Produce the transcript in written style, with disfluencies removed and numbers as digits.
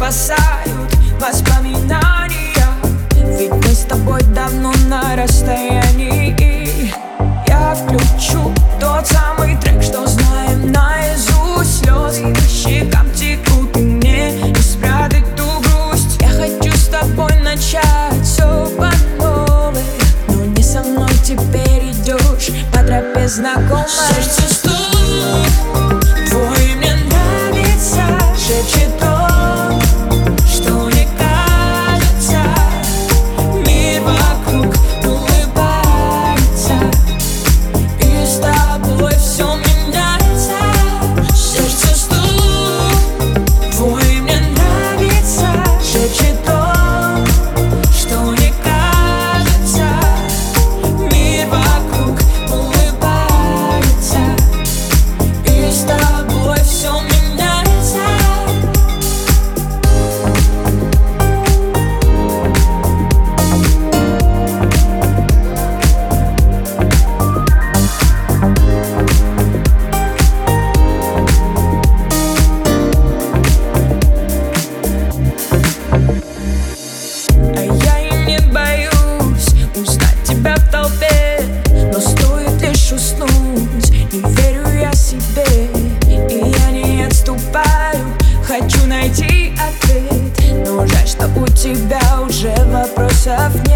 спасают воспоминания, ведь мы с тобой давно на расстоянии. Я включу тот самый трек, что знаем наизусть. Слезы по щекам текут, и мне не спрятать ту грусть. Я хочу с тобой начать все по новой, но не со мной теперь идешь по тропе знакомой. Сердце стук твой мне нравится, шепчет то, что мне кажется. Мир вокруг улыбается, и с тобой все меняется. Сердце стук твой мне нравится, шепчет то, что мне кажется. Мир вокруг улыбается, и с тобой все меняется. А я и не боюсь узнать тебя в толпе, но стоит лишь уснуть, не верю я себе, и я не отступаю. Хочу найти ответ, но жаль, что у тебя уже вопросов нет.